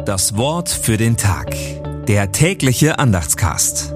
Das Wort für den Tag. Der tägliche Andachtscast.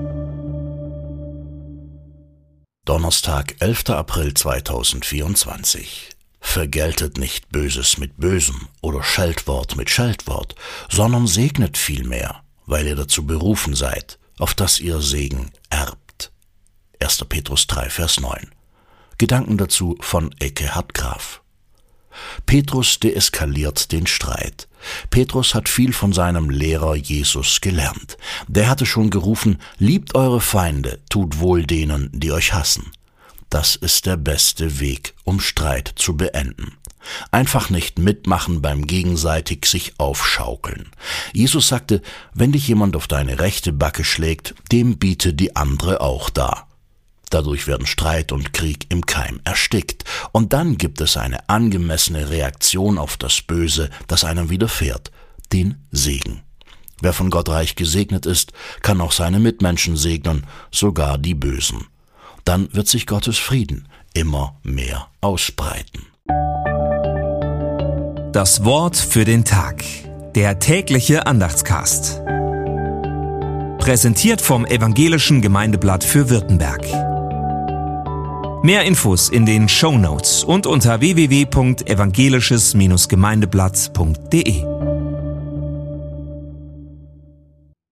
Donnerstag, 11. April 2024. Vergeltet nicht Böses mit Bösem oder Scheltwort mit Scheltwort, sondern segnet vielmehr, weil ihr dazu berufen seid, auf dass ihr Segen erbt. 1. Petrus 3, Vers 9. Gedanken dazu von Ekkehard Graf. Petrus deeskaliert den Streit. Petrus hat viel von seinem Lehrer Jesus gelernt. Der hatte schon gerufen, liebt eure Feinde, tut wohl denen, die euch hassen. Das ist der beste Weg, um Streit zu beenden. Einfach nicht mitmachen beim gegenseitig sich aufschaukeln. Jesus sagte, wenn dich jemand auf deine rechte Backe schlägt, dem biete die andere auch dar. Dadurch werden Streit und Krieg im Keim erstickt. Und dann gibt es eine angemessene Reaktion auf das Böse, das einem widerfährt, den Segen. Wer von Gott reich gesegnet ist, kann auch seine Mitmenschen segnen, sogar die Bösen. Dann wird sich Gottes Frieden immer mehr ausbreiten. Das Wort für den Tag. Der tägliche Andachtscast. Präsentiert vom Evangelischen Gemeindeblatt für Württemberg. Mehr Infos in den Shownotes und unter www.evangelisches-gemeindeblatt.de.